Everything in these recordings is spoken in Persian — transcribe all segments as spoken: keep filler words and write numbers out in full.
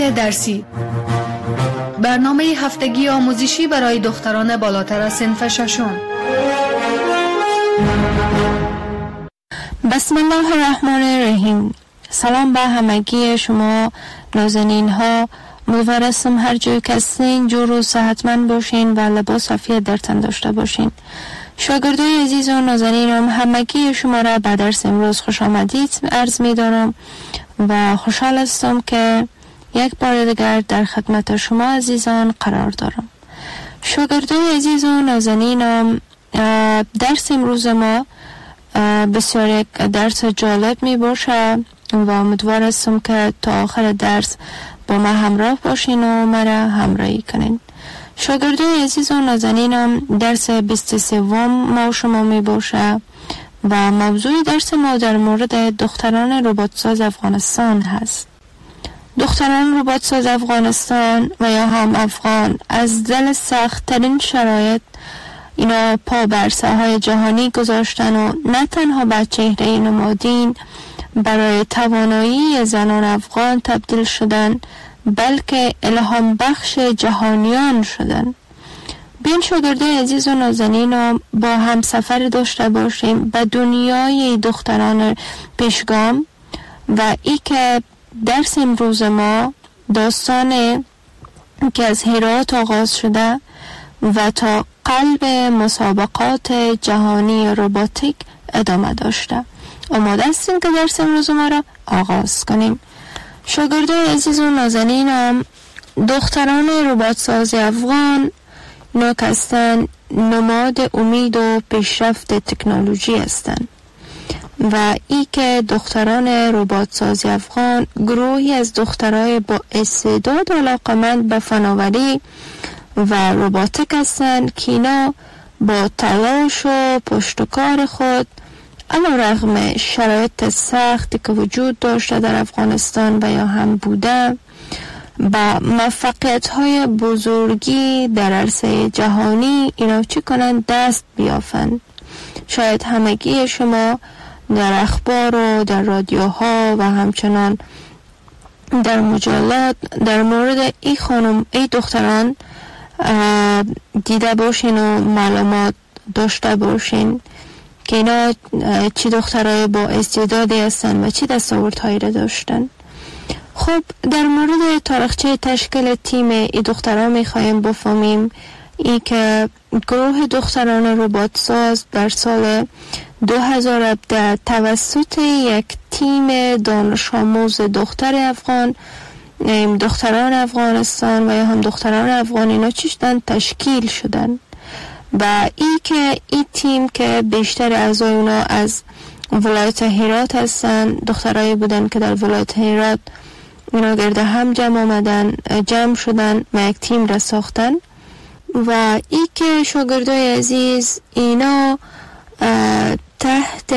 مشکلات درسی. برنامه هفتگی آموزشی برای دختران بالاتر از صنف ششم. بسم الله الرحمن الرحیم. سلام به همگی شما نازنین ها. امیدوار هستم هر جای که هستین جور و صحتمند باشین و لباس عافیت در تن داشته باشین. شاگردای عزیز و نازنینم، همگی شما را به درس امروز خوش آمدید عرض می دارم و خوشحال هستم که یک بار دیگر در خدمت شما عزیزان قرار دارم. شاگردای عزیز و نازنینم، درس امروز ما بسیار یک درس جالب می باشه و امیدوار هستم که تا آخر درس با ما همراه باشین و مرا همراهی کنین. شاگردای عزیز و نازنینم، درس بیست و سوم ما شما می باشه و موضوع درس ما در مورد دختران رباتساز افغانستان هست. دختران رباتساز افغانستان و یا هم افغان از دل سخت ترین شرایط اینا پا بر ساحه جهانی گذاشتن و نه تنها به چهره نمادین برای توانایی زنان افغان تبدیل شدن، بلکه الهام بخش جهانیان شدن. بین شاگردای عزیز و نازنینم با هم سفر داشته باشیم به دنیای دختران پیشگام و ای که درس امروز ما داستان که از هرات آغاز شده و تا قلب مسابقات جهانی روباتیک ادامه داشته. آماده هستیم که درس امروز ما را آغاز کنیم. شاگردای عزیز و نازنینم، دختران رباتساز افغان نوک هستند، نماد امید و پیشرفت تکنولوژی هستند و ای که دختران رباتساز افغان گروهی از دخترای با استعداد و علاقمند به فناوری و روباتیک هستند که اینا با تلاش و پشتکار خود علیرغم شرایط سختی که وجود داشته در افغانستان و یا هم بوده با موفقیت‌های بزرگی در عرصه جهانی اینا چی کنند؟ دست بیافند. شاید همگی شما در اخبار و در رادیوها و همچنان در مجلات در مورد ای خانم ای دختران دیده باشین و معلومات داشته باشین که اینا چی دخترای با استعدادی هستن و چی دستاوردهایی را داشتن. خب در مورد تاریخچه تشکیل تیم ای دختران میخوایم بفهمیم ای که گروه دختران رباتساز در سال دو هزار و هفده توسط یک تیم دانش آموز دختر افغان، دختران افغانستان و یا هم دختران افغان اینا چی شدن؟ تشکیل شدن و ای که این تیم که بیشتر اعضای اونا از ولایت هرات هستن، دخترایی بودن که در ولایت هرات اینا گرد هم جمع آمدن، جمع شدن و یک تیم را ساختن و ای که شاگردای عزیز اینا تحت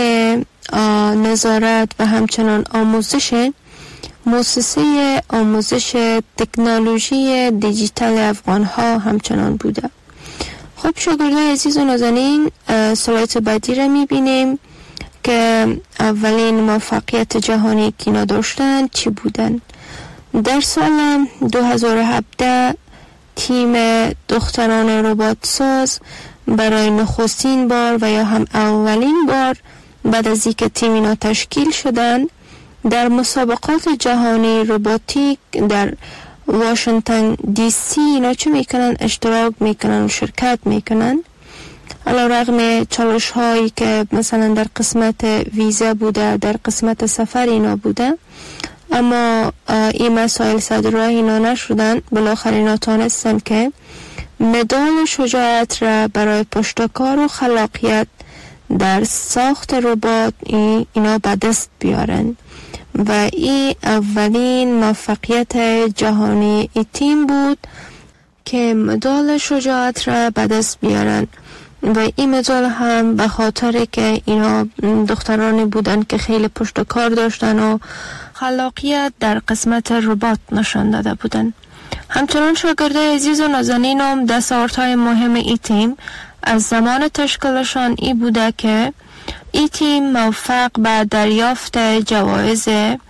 نظارت و همچنان آموزش مؤسسه آموزش تکنولوژی دیجیتال افغان ها همچنان بوده. خب شاگردای عزیز و نازنین، سلایت بعدی را میبینیم که اولین موفقیت جهانی که اینا داشتن چی بودن. در سال دو هزار و هفده تیم دختران رباتساز برای نخستین بار و یا هم اولین بار بعد از اینکه تیم اینا تشکیل شدن در مسابقات جهانی روباتیک در واشنگتن دی سی اینا چه میکنن؟ اشتراک میکنن و شرکت میکنن. علیرغم چالش هایی که مثلا در قسمت ویزا بوده، در قسمت سفر اینا بوده، اما این مسائل صدر راه اینا نشدن. بالاخره اینا تانستن که مدال شجاعت را برای پشتکار و خلاقیت در ساخت ربات اینا به دست بیارن و این اولین موفقیت جهانی ای تیم بود که مدال شجاعت را به دست بیارن و این مدال هم به خاطر که اینا دخترانی بودن که خیلی پشت کار داشتن و خلاقیت در قسمت ربات نشان داده بودن. همچنان شاگردای عزیز و نازنینم، دستاوردهای مهم ای تیم از زمان تشکیلشان ای بوده که ای تیم موفق به دریافت جوایز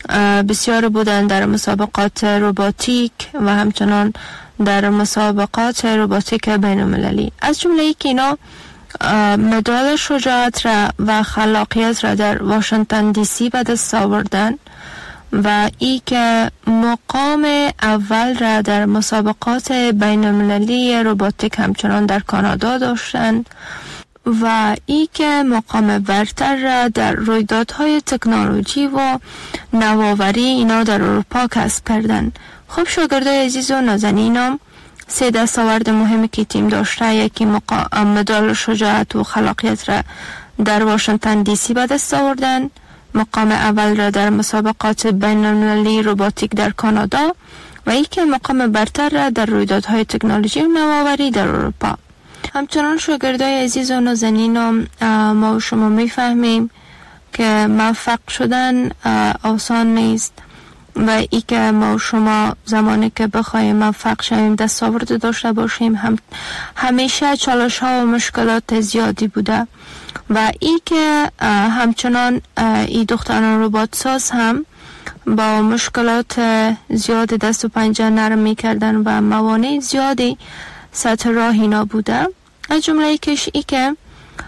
بسیار بودن در مسابقات روباتیک و همچنان در مسابقات روباتیک بین المللی. از جمله ای که اینا مدال شجاعت را و خلاقیت را در واشنگتن دی سی به دست آوردن و ای که مقام اول را در مسابقات بین المللی روباتیک همچنان در کانادا داشتند و ای که مقام برتر را در رویدادهای تکنولوژی و نوآوری اینا در اروپا کسب کردن. خب شاگردای عزیز و نازنینم، سه دستاورد مهمی که تیم داشته، یکی مقام مدال شجاعت و خلاقیت را در واشنگتن دی سی به دست آوردن، مقام اول را در مسابقات بین المللی روباتیک در کانادا و ای که مقام برتر را در رویدادهای تکنولوژی و نوآوری در اروپا. همچنان شاگردای عزیز و نازنینم، ما و شما میفهمیم که موفق شدن آسان نیست و ای که ما و شما زمانی که بخوایم موفق شویم دستاورد داشته باشیم هم همیشه چالش ها و مشکلات زیادی بوده و ای که همچنان ای دختران ربات ساز هم با مشکلات زیاد دست و پنجه نرم می کردن و موانع زیادی سطح راه اینا بوده. از جمله ایکش ای که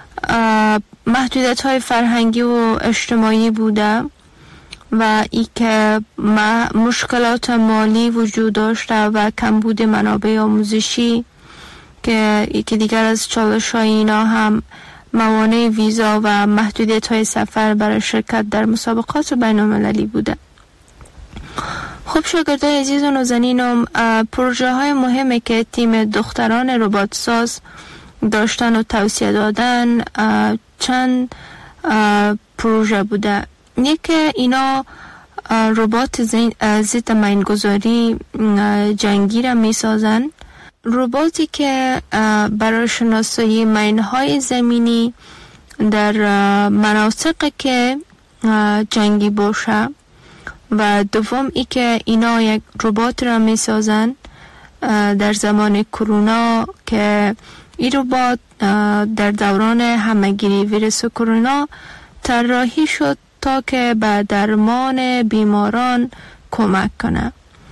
محدودیت های فرهنگی و اجتماعی بوده و ای که مشکلات مالی وجود داشته و کمبود منابع آموزشی که یکی دیگر از چالش های اینا هم موانع ویزا و محدودیت های سفر برای شرکت در مسابقات بین المللی بوده. خب شاگردای عزیز و نازنینم، پروژه های مهمی که تیم دختران ربات ساز داشتن و توصیه دادن چند پروژه بوده. یکی اینا ربات ضد مینگذاری جنگی را می سازن، رباتی که برای شناسایی مینهای زمینی در مناطق که جنگی باشه و دوم ای که اینا یک ربات را می سازن در زمان کرونا که این ربات در دوران همهگیری ویروس کرونا طراحی شد تا که به درمان بیماران کمک کنه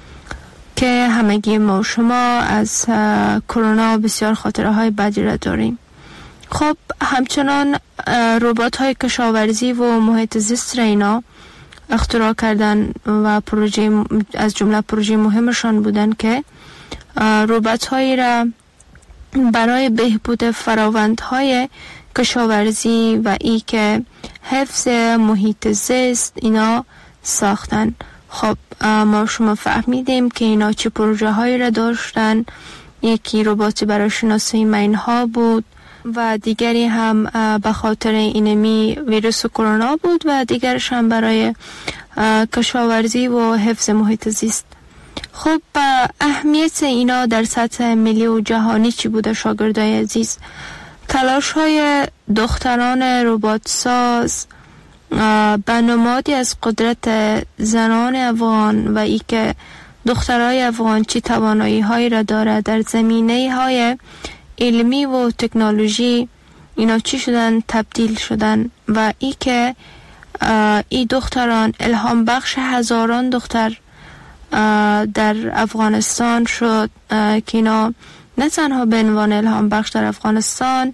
که همگی ما و شما از کرونا بسیار خاطره های بدی را داریم. خب همچنان ربات های کشاورزی و محیط زیست را اینا اختراع کردن و پروژه از جمله پروژه مهمشان بودن که ربات هایی را برای بهبود فراوندهای کشاورزی و ای که حفظ محیط زیست اینا ساختن. خب ما شما فهمیدیم که اینا چه پروژه هایی را داشتن. یکی ربات برای شناسایی مینها بود و دیگری هم به خاطر اینمی ویروس کرونا بود و دیگرش هم برای کشاورزی و حفظ محیط زیست. خب اهمیت اینا در سطح ملی و جهانی چی بوده شاگردای عزیز؟ تلاش های دختران ربات ساز به نمادی از قدرت زنان افغان و ای که دخترای افغان چی توانایی هایی را داره در زمینه های علمی و تکنولوژی اینا چی شدن تبدیل شدن و ای که ای دختران الهام بخش هزاران دختر در افغانستان شد که اینا نه تنها به عنوان الهام بخش در افغانستان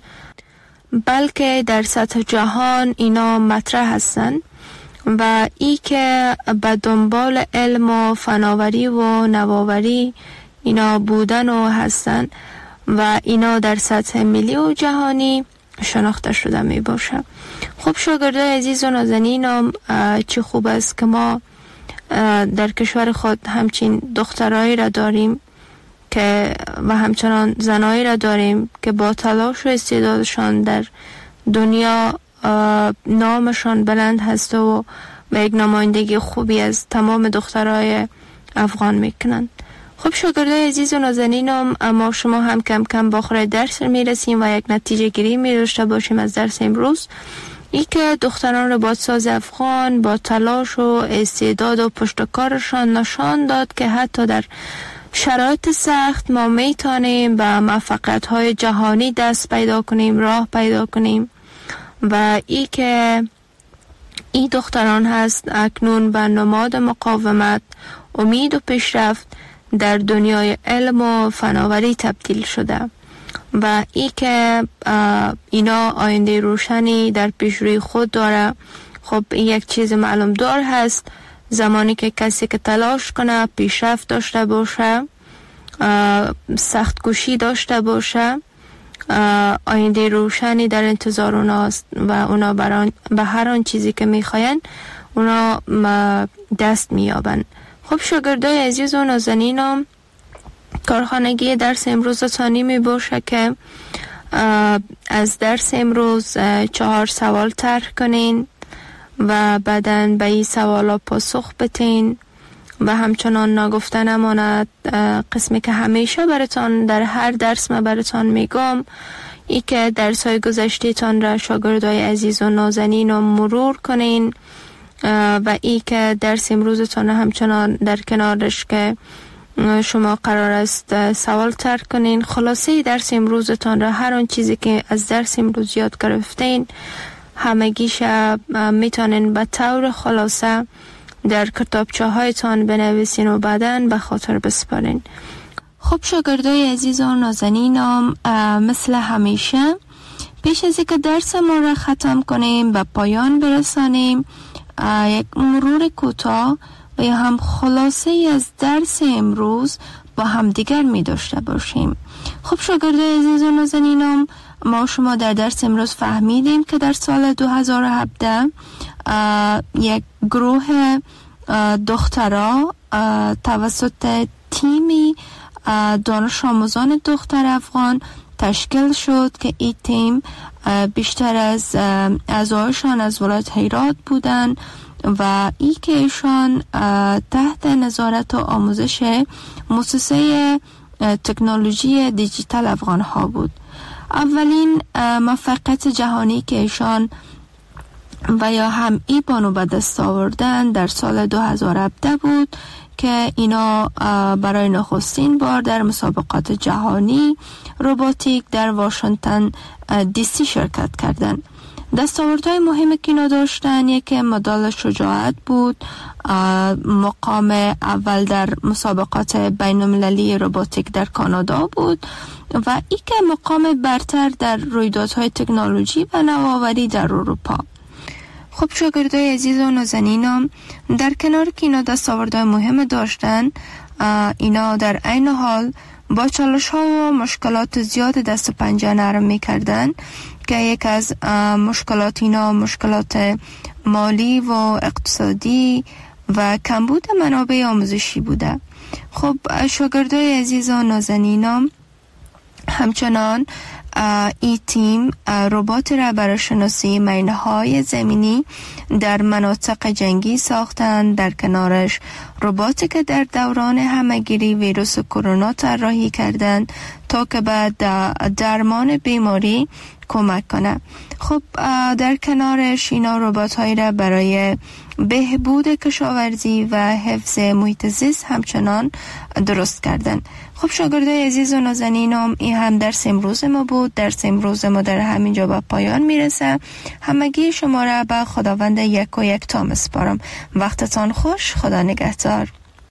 بلکه در سطح جهان اینا مطرح هستن و ای که به دنبال علم و فناوری و نوآوری اینا بودن و هستن و اینا در سطح ملی و جهانی شناخته شده می باشه. خب شاگردای عزیز و نازنینم، چه خوب است که ما در کشور خود همچین دخترایی را داریم که و همچنان زنایی را داریم که با تلاش و استعدادشان در دنیا نامشان بلند هست و به یک نمایندگی خوبی از تمام دخترای افغان میکنن. خب شاگردای عزیز و نازنینم، اما شما هم کم کم با آخر درس میرسیم و یک نتیجه گیری می‌داشته باشیم از درس امروز. ای که دختران ربات ساز افغان با تلاش و استعداد و پشتکارشان نشان داد که حتی در شرایط سخت ما میتونیم به موفقیت‌های جهانی دست پیدا کنیم، راه پیدا کنیم و ای که این دختران هست اکنون به نماد مقاومت، امید و پیشرفت در دنیای علم و فناوری تبدیل شده و ای که اینا آینده روشنی در پیش روی خود داره. خب یک چیز معلوم دار هست، زمانی که کسی که تلاش کنه، پیشرفت داشته باشه، سخت کوشی داشته باشه، آینده روشنی در انتظار اوناست و اونا بران به هر آن چیزی که میخواین اونا دست میابن. خب شاگردای عزیز و نازنینم، کارخانگی درس امروز تانی می باشه که از درس امروز چهار سوال طرح کنین و بعداً به این سوالا پاسخ بتین و همچنان نگفته نماند قسمی که همیشه براتان در هر درس ما براتان میگم، ای که درس های گذشته تان را شاگردای عزیز و نازنین و مرور کنین و ای که درس امروزتان همچنان در کنارش که شما قرار است سوال طرح کنین. خلاصه درس امروزتان را، هر آن چیزی که از درس امروز یاد گرفتین همگیش میتونین به طور خلاصه در کتابچه هایتان بنویسین و بعداً به خاطر بسپارین. خب شاگردای عزیز و نازنینم، مثل همیشه پیش از اینکه درس ما را ختم کنیم به پایان برسانیم، یک مرور کوتاه و یا هم خلاصه از درس امروز با هم دیگر می داشته باشیم. خب شاگردای عزیز و نازنینم، ما شما در درس امروز فهمیدیم که در سال دو هزار و هفده یک گروه دخترها توسط تیمی دانش آموزان دختر افغان تشکیل شد که این تیم بیشتر از اعضایشان از ولایت هرات بودند و ای که ایشان تحت نظارت و آموزش مؤسسه تکنولوژی دیجیتال افغان ها بود. اولین موفقیت جهانی که ایشان و یا هم ای بانو به دست آوردن در سال دو هزار و هفده بود که اینا برای نخستین بار در مسابقات جهانی روباتیک در واشنگتن دی سی شرکت کردند. دستاوردهای مهمی که اینا داشتن یکی مدال شجاعت بود، مقام اول در مسابقات بین المللی روباتیک در کانادا بود و ای که مقام برتر در رویدادهای تکنولوژی و نوآوری در اروپا. خب شاگردای عزیز و نازنینم، در کنار که اینا دستاوردهای مهم داشتن، اینا در عین حال با چالش ها و مشکلات زیاد دست و پنجه نرم می کردن که یک از مشکلات اینا مشکلات مالی و اقتصادی و کمبود منابع آموزشی بوده. خب شاگردای عزیز و نازنینم، همچنان ای تیم ربات را برای شناسی مینهای زمینی در مناطق جنگی ساختند. در کنارش رباتی که در دوران همهگیری ویروس کرونا طراحی کردند تا که به درمان بیماری کمک کنه. خب در کنارش اینا ربات هایی را برای بهبود کشاورزی و حفظ محیط زیست همچنان درست کردن. خب شاگردای عزیز و نازنینم، این هم درس امروز ما بود. درس امروز ما در همینجا به پایان میرسه. همگی شما را به خداوند یک و یک تا میسپارم. وقتتان خوش. خدا نگهدار.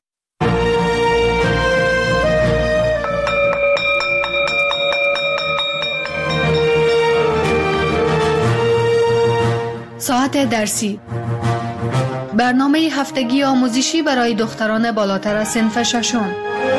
ساعت درسی، برنامه هفتگی آموزشی برای دختران بالاتر از صنف ششم.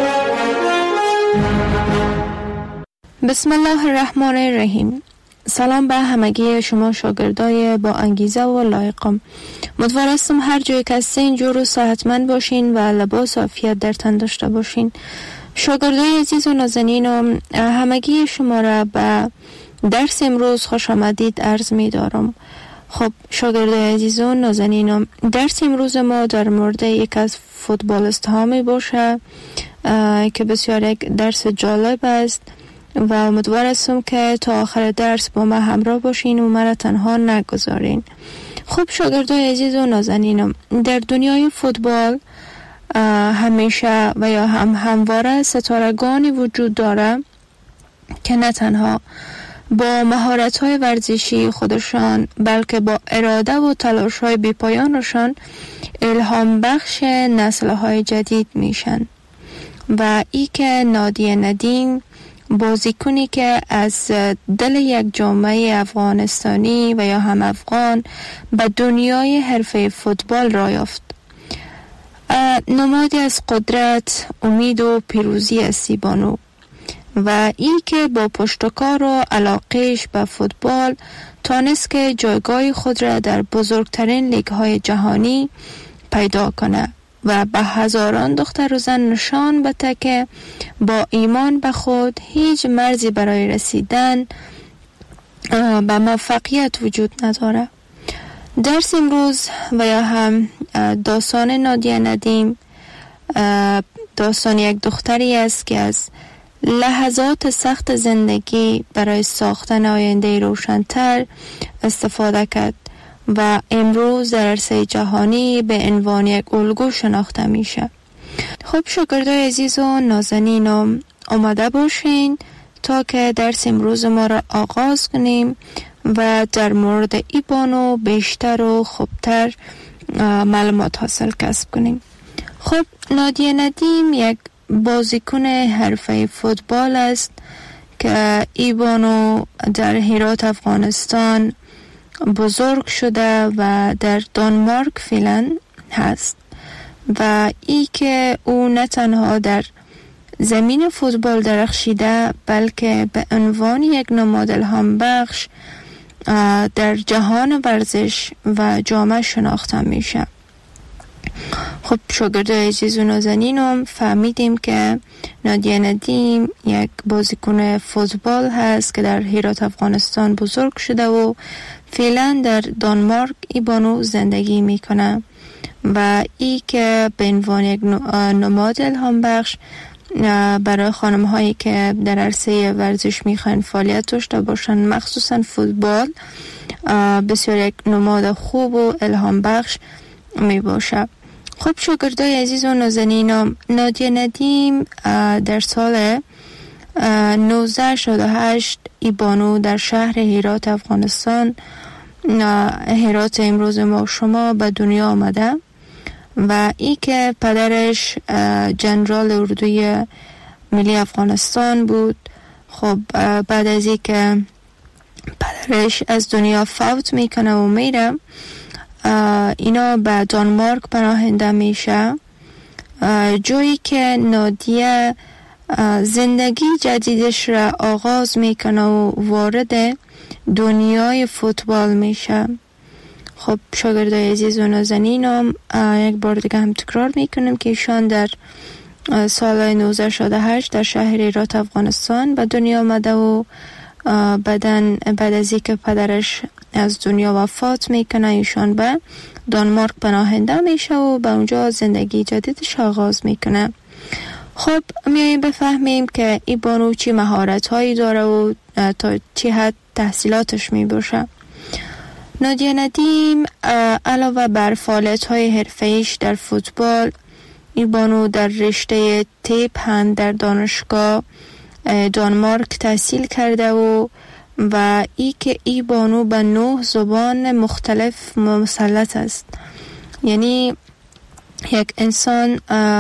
بسم الله الرحمن الرحیم. سلام به همگی شما شاگردای با انگیزه و لایقم. امیدوارم هر جای که هستین جور و صحتمند باشین و لباس عافیت در تن داشته باشین. شاگردای عزیز و نازنینم، همگی شما را به درس امروز خوش آمدید عرض می دارم. خب شاگردای عزیز و نازنینم، درس امروز ما در مورد یک از فوتبالیست ها می باشه که بسیار یک درس جالب است و امیدوار هستم که تا آخر درس با ما همراه باشین و مرا تنها نگذارین. خب شاگردای عزیز و نازنینم، در دنیای فوتبال همیشه و یا هم همواره ستارگانی وجود داره که نه تنها با مهارت‌های ورزشی خودشان بلکه با اراده و تلاش‌های بی‌پایانشان الهام بخش نسل‌های جدید میشن. و ای که نادیه ندیم بازیکنی که از دل یک جامعه افغانستانی و یا هم افغان به دنیای حرفه فوتبال را یافت. نمادی از قدرت، امید و پیروزی است ای بانو. و ای که با پشتکار و علاقهش به فوتبال تانست که جایگاه خود را در بزرگترین لیگ های جهانی پیدا کنه و به هزاران دختر و زن نشان بده که با ایمان به خود هیچ مرزی برای رسیدن به موفقیت وجود نداره. درس امروز و یا هم داستان نادیه ندیم داستان یک دختری است که از لحظات سخت زندگی برای ساختن آینده روشن‌تر استفاده کرد و امروز در عرصه جهانی به عنوان یک الگو شناخته میشه. خب شاگردای عزیز و نازنین آماده باشین تا که درس امروز ما را آغاز کنیم و در مورد ای بانو بیشتر و خوبتر معلومات حاصل کسب کنیم. خب نادیه ندیم یک بازیکن حرفه فوتبال است که ای بانو در هرات افغانستان بزرگ شده و در دانمارک فعلا هست و ای که او نه تنها در زمین فوتبال درخشیده بلکه به عنوان یک نماد الهام بخش در جهان ورزش و جامعه شناخته میشه. خب شاگردای عزیز و نازنینم فهمیدیم که نادیه ندیم یک بازیکن فوتبال هست که در هرات افغانستان بزرگ شده و فعلا در دانمارک ای بانو زندگی میکنه و ای که به عنوان یک نماد الهام بخش برای خانم هایی که در عرصه ورزش میخوان فعالیت داشته باشن مخصوصا فوتبال بسیار یک نماد خوب و الهام بخش می باشه. خب شاگردای عزیز و نازنینم نادیه ندیم در سال نوزده شصت و هشت ای بانو در شهر هرات افغانستان هرات امروز ما شما به دنیا آمده و ای که پدرش جنرال اردوی ملی افغانستان بود. خب بعد از ای که پدرش از دنیا فوت میکنه و میره اینا به دانمارک پناهنده میشه جایی که نادیه زندگی جدیدش را آغاز میکنه و وارد دنیای فوتبال میشه. خب شاگردای عزیز و نازنینم یک بار دیگه هم تکرار میکنم که ایشان در سال نوزده شصت و هشت در شهر هرات افغانستان به دنیا آمده و بعدن بعد از اینکه پدرش از دنیا وفات میکنه ایشان به دانمارک پناهنده میشه و به اونجا زندگی جدیدش آغاز میکنه. خب میاییم بفهمیم که ای بانو چی مهارت هایی داره و تا چی حد تحصیلاتش میباشه. نادیه ندیم علاوه بر فعالیت های حرفه‌ایش در فوتبال ای بانو در رشته تیپ هم در دانشگاه دانمارک تحصیل کرده و و ای که ای بانو به نه زبان مختلف مسلط است. یعنی یک انسان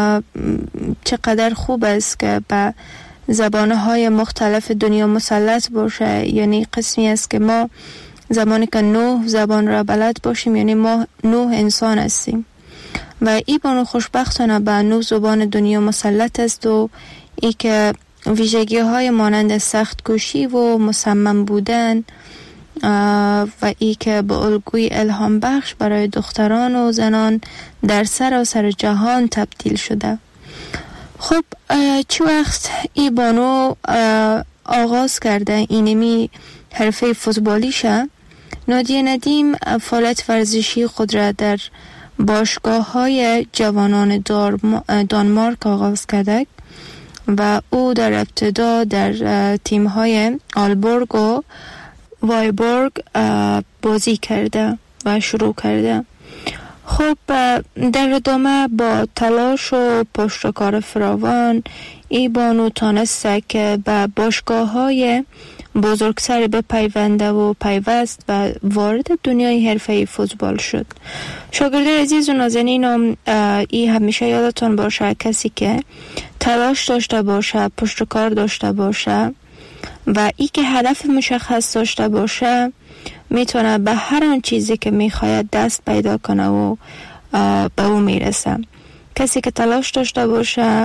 چقدر خوب است که به زبانهای مختلف دنیا مسلط باشه. یعنی قسمی است که ما زمانی که نه زبان را بلد باشیم یعنی ما نه انسان هستیم و ای بانو خوشبختانه به نه زبان دنیا مسلط است و ای که ویژگی های مانند سخت کوشی و مصمم بودن و ای که به الگوی الهام بخش برای دختران و زنان در سراسر جهان تبدیل شده. خب چه وقت ای بانو آغاز کرده اینمی حرفه فوتبالیشه؟ نادیه ندیم فعالیت ورزشی خود را در باشگاه های جوانان دانمارک آغاز کرده و او در ابتدا در تیم های آلبورگ و وایبورگ بازی کرده و شروع کرده. خب در ادامه با تلاش و پشتکار فراوان ای بانو تانسته که به باشگاه های بزرگتر بپیونده و پیوست و وارد دنیای حرفه‌ای فوتبال شد. شاگردای عزیز و نازنینم، ای همیشه یادتون باشه کسی که تلاش داشته باشه، پشتکار داشته باشه و ای که هدف مشخص داشته باشه میتونه به هر آن چیزی که میخواید دست پیدا کنه و به او میرسه. کسی که تلاش داشته باشه،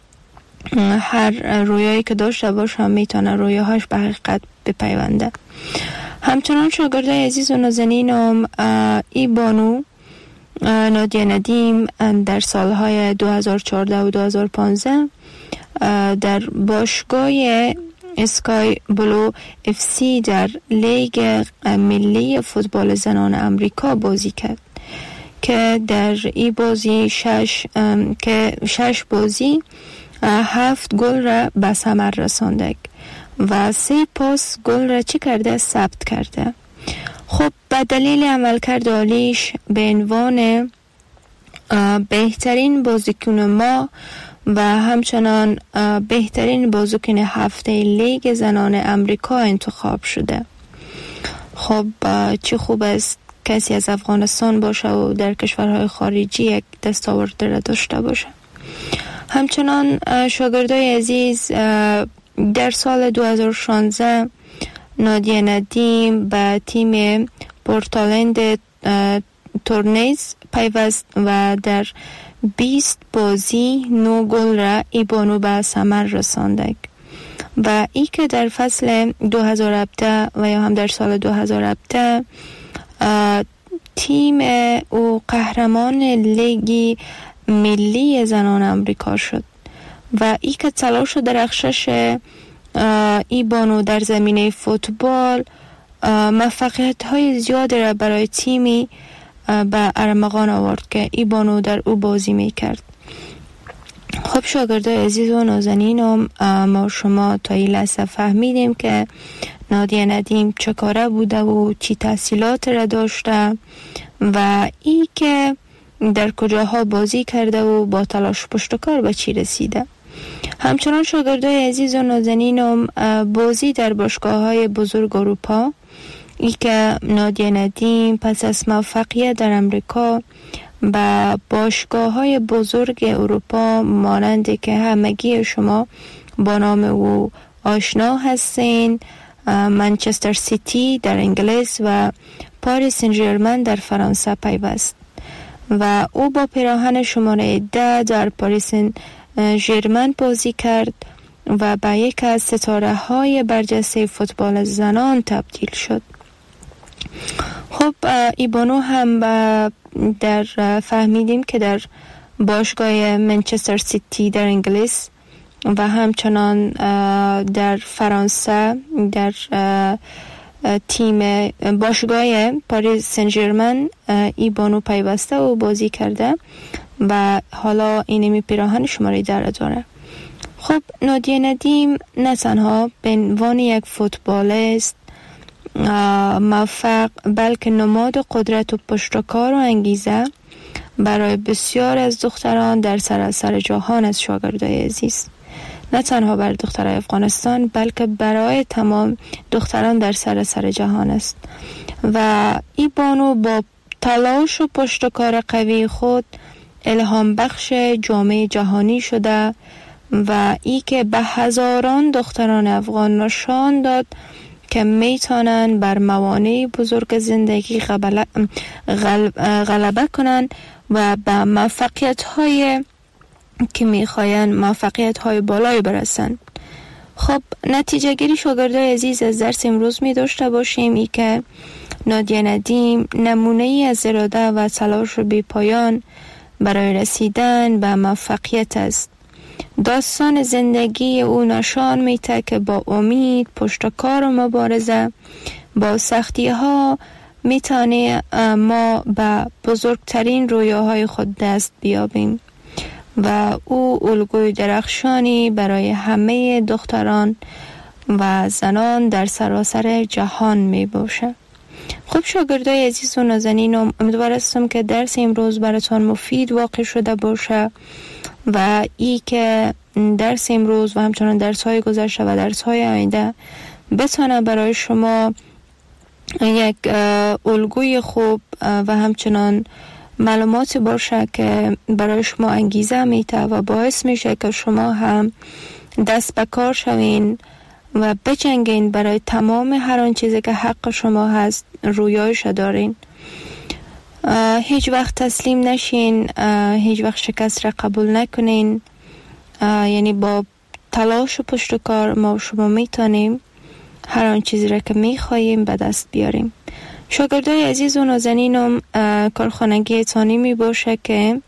هر رویایی که داشته باشه میتونه رویاهاش به حقیقت بپیونده. همچنان شاگردای عزیز و نازنینم، ای بانو نادیه ندیم در سالهای دو هزار و چهارده و دو هزار و پانزده در باشگاه اسکای بلو اف سی در لیگ ملی فوتبال زنان امریکا بازی کرد که در این بازی شش که شش بازی هفت گل را به ثمر رسانده و سه پاس گل را چی کرده؟ ثبت کرده. خب به دلیل عملکرد عالیش به عنوان بهترین بازیکن ما و همچنان بهترین بازیکن هفته لیگ زنان امریکا انتخاب شده. خب چه خوب است کسی از افغانستان باشه و در کشورهای خارجی یک دستاورد را داشته باشه. همچنان شاگردای عزیز، در سال دو هزار و شانزده نادیه ندیم به تیم پورتلند تورنیز پیوست و در بیست بازی نو گل را ای بانو به ثمر رسانده و ای که در فصل دو هزار و هفده و یا هم در سال دو هزار و هفده تیم او قهرمان لیگ ملی زنان امریکا شد و ای که تلاش و درخشش ای بانو در زمینه فوتبال موفقیت های زیادی را برای تیمی به ارمغان آورد که ای بانو در او بازی می کرد. خب شاگردای عزیز و نازنینم، ما شما تا این لحظه فهمیدیم که نادیه ندیم چه کاره بوده و چی تحصیلات را داشته و ای که در کجاها بازی کرده و با تلاش پشتکار به چی رسیده. همچنان شاگردای عزیز و نازنینم، بازی در باشگاه‌های بزرگ اروپا، ای که نادیه ندیم پس از موفقیت در امریکا با باشگاه‌های بزرگ اروپا مانند که همگی شما با نام او آشنا هستین، منچستر سیتی در انگلیس و پاریس سن ژرمن در فرانسه پیوست و او با پیراهن شماره ده در پاریس سن ژرمن بازی کرد و به یک از ستاره های برجسته فوتبال زنان تبدیل شد. خب ای بانو هم در فهمیدیم که در باشگاه منچستر سیتی در انگلیس و همچنان در فرانسه در تیم باشگاه پاریس سن ژرمن ای بانو پیوسته و بازی کرده و حالا اینمی پیراهن شماره در داره. خب نادیه ندیم نه تنها به عنوان یک فوتبالیست موفق بلکه نماد قدرت و پشتکار و انگیزه برای بسیار از دختران در سراسر جهان از شاگردای عزیز، نه تنها برای دخترای افغانستان بلکه برای تمام دختران در سراسر جهان است و ای بانو با تلاش و پشتکار قوی خود الهام بخش جامعه جهانی شده و ای که به هزاران دختران افغان نشان داد که میتونن بر موانع بزرگ زندگی غلبه کنن و به موفقیت های که میخواین موفقیت های بالای برسن. خب نتیجه گیری شاگردای عزیز از درس امروز می داشته باشیم ای که نادیه ندیم نمونه ای از اراده و تلاش بی پایان برای رسیدن به موفقیت است. داستان زندگی او نشان میده که با امید، پشتکار و مبارزه با سختی ها میتونه ما به بزرگترین رویاهای خود دست بیابیم و او الگوی درخشانی برای همه دختران و زنان در سراسر جهان می باشه. خب شاگردای عزیز و نازنینم، امیدوار هستم که درس امروز براتون مفید واقع شده باشه و ای که درس امروز و همچنان درس های گذشته و درس های آینده بتونه برای شما یک الگوی خوب و همچنان معلوماتی باشه که برای شما انگیزه میده و باعث میشه که شما هم دست به کار شوین و بجنگین برای تمام هر آن چیزی که حق شما هست رویایش دارین. هیچ وقت تسلیم نشین، هیچ وقت شکست را قبول نکنین. یعنی با تلاش و پشت کار ما شما میتونیم هر آن چیزی را که میخواییم به دست بیاریم. شاگردای عزیز و نازنینم، کارخانگی تانی می باشه که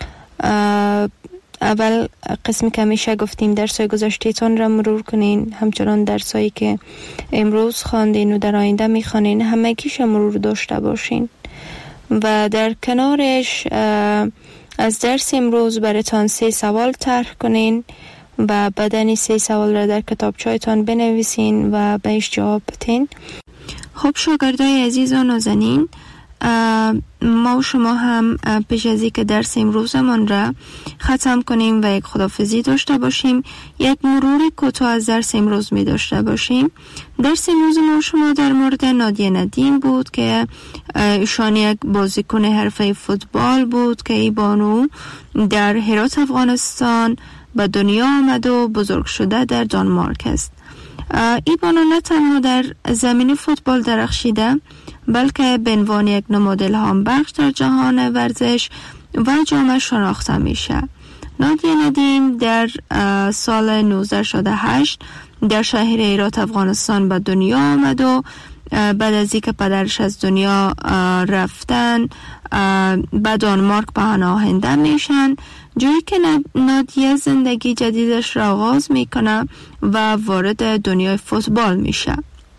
اول قسمی که میشه گفتیم درسای گذشته‌تان را مرور کنین، همچنان درسایی که امروز خواندین و در آینده میخوانین همگیش مرور داشته باشین و در کنارش از درس امروز براتان سه سوال طرح کنین و بعدن سه سوال را در کتابچه‌تان بنویسین و بهش جواب بدین. خب شاگردای عزیز و نازنین، ما و شما هم پیش از اینکه درس امروزمان را ختم کنیم و یک خداحافظی داشته باشیم، یک مرور کوتاه از درس امروز می داشته باشیم. درس امروز ما و شما در مورد نادیه ندیم بود که ایشان یک بازیکن حرفه فوتبال بود که ای بانو در هرات افغانستان به دنیا آمد و بزرگ شده در دانمارک است. ای بانو نه تنها در زمین فوتبال درخشیده بلکه به عنوان یک نماد الهام بخش در جهان ورزش و جامعه شناخته میشه. نادیه ندیم در سال نوزده شصت و هشت در شهر هرات افغانستان به دنیا آمد و بعد از اینکه پدرش از دنیا رفتن به دانمارک پناهنده میشن، جایی که نادیه زندگی جدیدش را آغاز میکنه و وارد دنیای فوتبال میشه.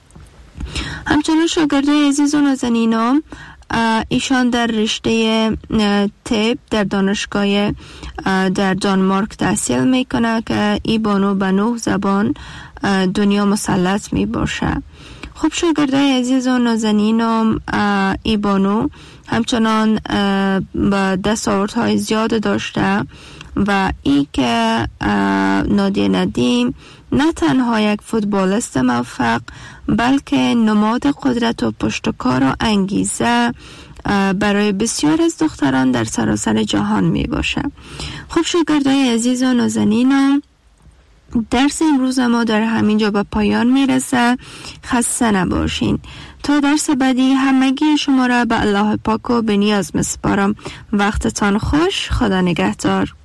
همچنان شاگردای عزیز و نازنینم، ایشان در رشته طب در دانشگاه در دانمارک تحصیل میکنه که ای بانو به نه زبان دنیا مسلط می باشه. خب شاگردای عزیز و نازنینم، ای بانو همچنان با دستاوردهای زیاد داشته و ای که نادیه ندیم نه تنها یک فوتبالیست موفق بلکه نماد قدرت و پشتکار و انگیزه برای بسیار از دختران در سراسر جهان می باشه. خب شاگردای عزیز و نازنینم، درس امروز ما در همینجا به پایان می رسه. خسته نباشین. تا درس بعدی همگی شما را به الله پاک و به نیاز مسپارم. وقتتان خوش. خدا نگهدار.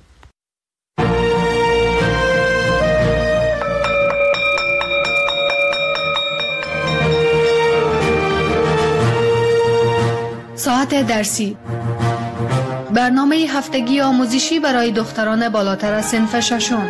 ساعت درسی، برنامه هفتگی آموزشی برای دختران بالاتر از صنف ششم.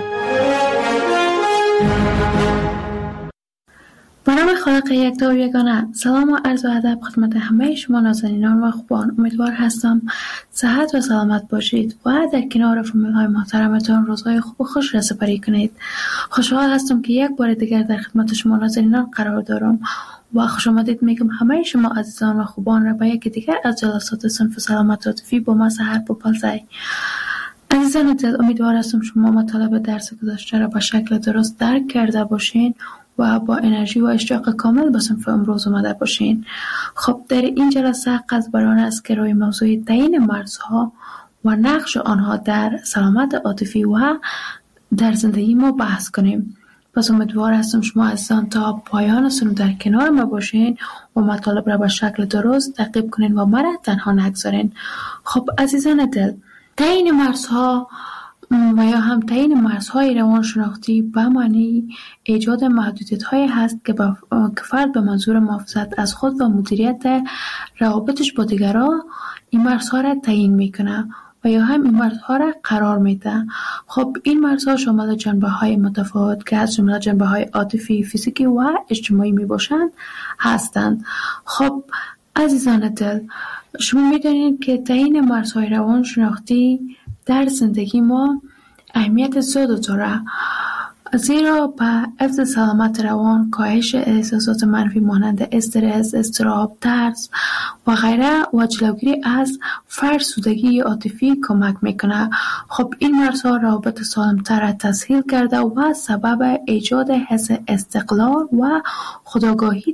به نام خالق یکتا و یگانه. سلام و عرض و ادب خدمت همه شما نازنینان و خوبان. امیدوار هستم صحت و سلامت باشید و در کنار فامیل های محترمتان روزهای خوب و خوش را سپری کنید. خوشحال هستم که یک بار دیگر در خدمت شما نازنینان قرار دارم و خوش آمدید میگم همه شما عزیزان و خوبان را به یک دیگر از جلسات صنف سلامت عاطفی با ما سحر بپالزای. عزیزان دل، امیدوار هستم شما مطالب درس گذشته را به شکل درست درک کرده باشین و با انرژی و اشتیاق کامل به صنف امروز اومده باشین. خب در این جلسه قصد بر آن است که روی موضوع تعیین مرزها و نقش آنها در سلامت عاطفی و در زندگی ما بحث کنیم. پس امیدوار هستم شما عزیزان تا پایان سنو در کنار ما باشین و مطالب را به شکل درست تعقیب کنین و مرا تنها نگذارین. خب عزیزان دل، تعیین مرزها و یا هم تعیین مرزهای روانشناختی به معنی ایجاد محدودیت‌هایی هست که فرد به منظور محافظت از خود و مدیریت روابطش با دیگران این مرزها را تعیین میکنه و یا هم این مرزها را قرار میده. خب این مرزها شامل جنبه‌های متفاوت که از جمله جنبه‌های عاطفی، فیزیکی و اجتماعی میباشند هستند. خب عزیزان دل، شما میدونید که تعیین مرزهای روانشناختی در زندگی ما اهمیت زیاد داره. زیرا به حفظ سلامت روان، کاهش احساسات منفی مانند استرس، اضطراب، ترس و غیره و جلوگیری از فرسودگی عاطفی کمک میکنه. خب این مرزها روابط سالمتر را تسهیل کرده و سبب ایجاد حس استقلال و خودآگاهی